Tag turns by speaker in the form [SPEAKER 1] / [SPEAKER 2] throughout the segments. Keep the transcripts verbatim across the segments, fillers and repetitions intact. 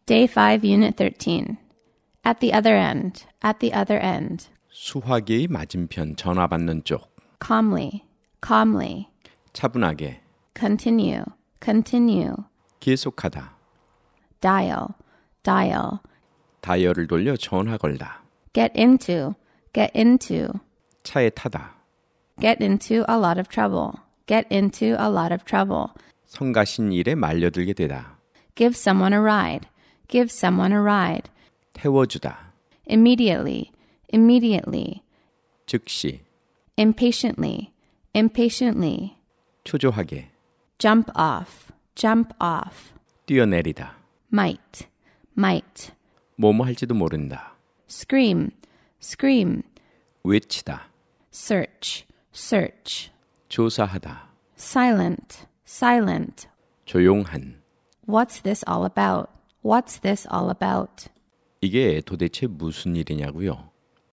[SPEAKER 1] Day five, Unit thirteen. At the other end, at the other end.
[SPEAKER 2] 수화기의 맞은편 전화 받는 쪽.
[SPEAKER 1] Calmly, calmly.
[SPEAKER 2] 차분하게.
[SPEAKER 1] Continue, continue.
[SPEAKER 2] 계속하다.
[SPEAKER 1] Dial, dial.
[SPEAKER 2] 다이얼을 돌려 전화 걸다.
[SPEAKER 1] Get into, get into.
[SPEAKER 2] 차에 타다.
[SPEAKER 1] Get into a lot of trouble. Get into a lot of trouble.
[SPEAKER 2] 성가신 일에 말려들게 되다.
[SPEAKER 1] Give someone a ride. Give someone a ride.
[SPEAKER 2] 태워주다.
[SPEAKER 1] Immediately, immediately.
[SPEAKER 2] 즉시.
[SPEAKER 1] Impatiently, impatiently.
[SPEAKER 2] 초조하게.
[SPEAKER 1] Jump off, jump off.
[SPEAKER 2] 뛰어내리다.
[SPEAKER 1] Might, might.
[SPEAKER 2] 뭐뭐 할지도 모른다.
[SPEAKER 1] Scream, scream.
[SPEAKER 2] 외치다.
[SPEAKER 1] Search, search.
[SPEAKER 2] 조사하다.
[SPEAKER 1] Silent, silent.
[SPEAKER 2] 조용한.
[SPEAKER 1] What's this all about? What's this all about?
[SPEAKER 2] 이게 도대체 무슨 일이냐고요?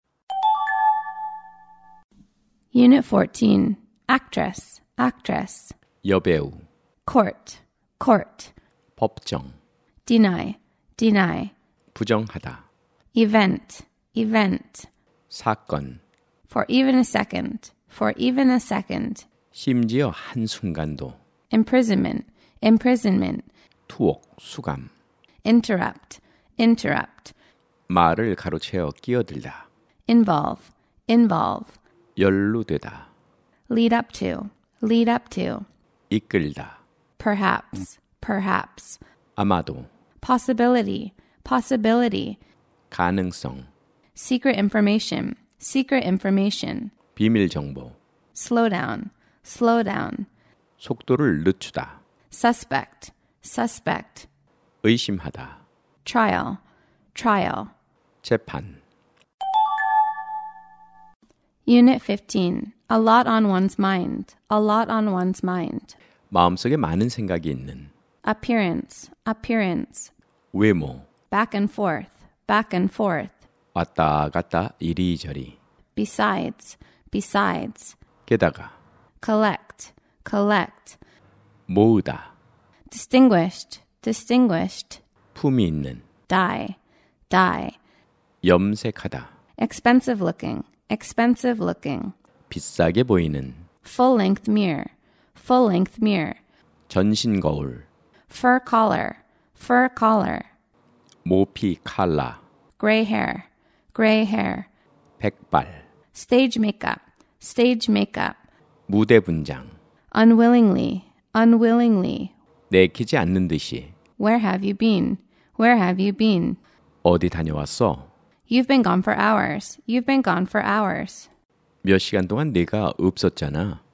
[SPEAKER 1] Unit fourteen. Actress, actress.
[SPEAKER 2] 여배우.
[SPEAKER 1] Court, court.
[SPEAKER 2] 법정.
[SPEAKER 1] Deny, deny.
[SPEAKER 2] 부정하다.
[SPEAKER 1] Event, event.
[SPEAKER 2] 사건.
[SPEAKER 1] For even a second, for even a second.
[SPEAKER 2] 심지어 한순간도.
[SPEAKER 1] Imprisonment, imprisonment.
[SPEAKER 2] 투옥, 수감.
[SPEAKER 1] Interrupt, interrupt.
[SPEAKER 2] 말을 가로채어 끼어들다.
[SPEAKER 1] Involve, involve.
[SPEAKER 2] 연루되다.
[SPEAKER 1] Lead up to, lead up to.
[SPEAKER 2] 이끌다.
[SPEAKER 1] Perhaps, perhaps.
[SPEAKER 2] 아마도.
[SPEAKER 1] Possibility, possibility.
[SPEAKER 2] 가능성.
[SPEAKER 1] Secret information, secret information.
[SPEAKER 2] 비밀 정보.
[SPEAKER 1] Slow down, slow down.
[SPEAKER 2] 속도를 늦추다.
[SPEAKER 1] Suspect, suspect.
[SPEAKER 2] 의심하다.
[SPEAKER 1] Trial, trial.
[SPEAKER 2] 재판.
[SPEAKER 1] Unit fifteen. A lot on one's mind, a lot on one's mind.
[SPEAKER 2] 마음속에 많은 생각이 있는.
[SPEAKER 1] Appearance, appearance.
[SPEAKER 2] 외모.
[SPEAKER 1] Back and forth, back and forth.
[SPEAKER 2] 왔다 갔다 이리저리.
[SPEAKER 1] Besides, besides.
[SPEAKER 2] 게다가.
[SPEAKER 1] Collect, collect.
[SPEAKER 2] 모으다.
[SPEAKER 1] Distinguished, distinguished.
[SPEAKER 2] 품이 있는.
[SPEAKER 1] Die, die.
[SPEAKER 2] 염색하다.
[SPEAKER 1] Expensive looking, expensive looking.
[SPEAKER 2] 비싸게 보이는.
[SPEAKER 1] Full-length mirror, full-length mirror.
[SPEAKER 2] 전신 거울.
[SPEAKER 1] Fur collar, fur collar.
[SPEAKER 2] 모피 칼라.
[SPEAKER 1] Gray hair, gray hair.
[SPEAKER 2] 백발.
[SPEAKER 1] Stage makeup, stage makeup.
[SPEAKER 2] 무대 분장.
[SPEAKER 1] Unwillingly, unwillingly.
[SPEAKER 2] 내키지 않는 듯이.
[SPEAKER 1] Where have you been? Where have you been?
[SPEAKER 2] 어디 다녀왔어?
[SPEAKER 1] You've been gone for hours. You've been gone for hours.
[SPEAKER 2] 몇 시간 동안 네가 없었잖아.